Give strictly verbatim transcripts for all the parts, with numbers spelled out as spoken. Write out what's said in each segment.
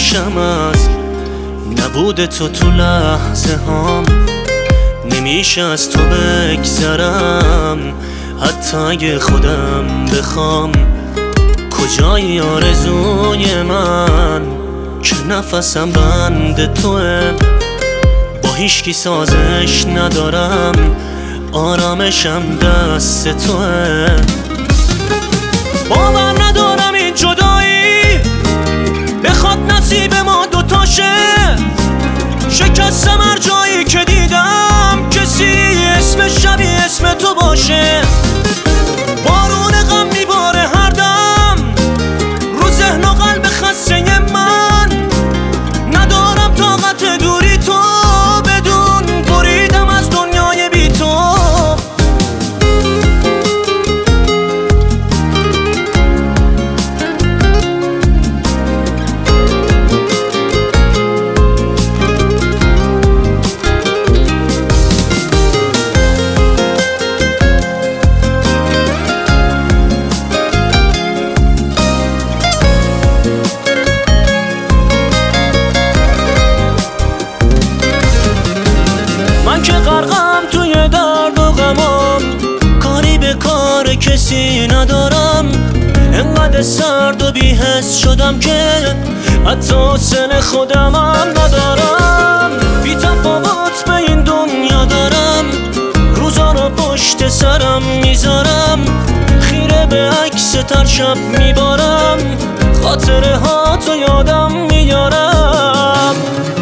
میشم از نبود تو تو لحظه هام. نمیشه از تو بگذرم حتی اگه خودم بخوام. کجای آرزوی من که نفسم بند توه. با هیچکی سازش ندارم آرامشم دست توه. باور ندارم این جدایی بخواد نصیب ما دوتاشه. شکستم هر جایی که دیدم کسی اسم شبیه اسم تو باشه. بارون غم میباره هر دم رو ذهن و قلب خسته من. ندارم طاقت دوری تو بدون بریدم از دنیای بی تو. من که غرقم توی درد و غمام، کاری به کار کسی ندارم. انقدر سرد و بی‌حس شدم که حتی حوصله خودمم ندارم. بی تفاوت به این دنیا دارم، روزا رو پشت سرم میذارم. خیره به عکس تر شب میبارم، خاطره ها تو یادم میارم.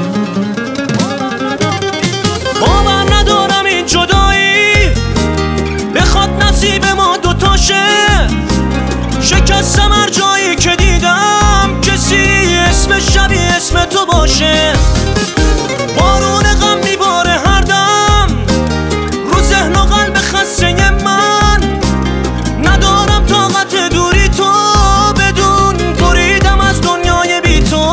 باور ندارم این جدایی بخواد نصیب ما دوتاشه. شکستم هر جایی که دیدم کسی اسم شبیه اسم تو باشه. بارون غم میباره هر دم رو ذهن و قلب خسته من. ندارم طاقت دوری تو بدون بریدم از دنیای بی تو.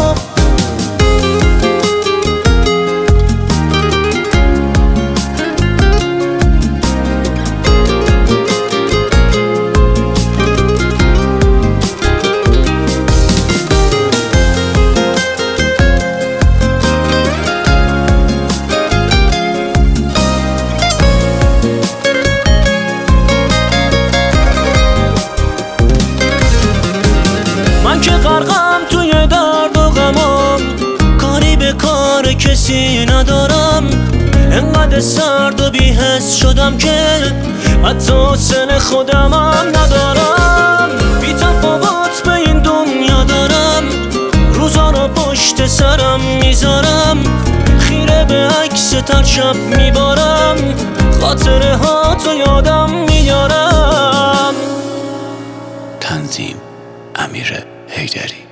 من که غرقم توی درد و غمام، کاری به کار کسی ندارم. انقدر سرد و بی‌حس شدم که حتی حوصله خودمم ندارم. بی تفاوت به این دنیا دارم، روزا رو پشت سرم میذارم. خیره به عکس تر شب میبارم، خاطره ها تو یادم میارم. تنظیم امیر حیدری.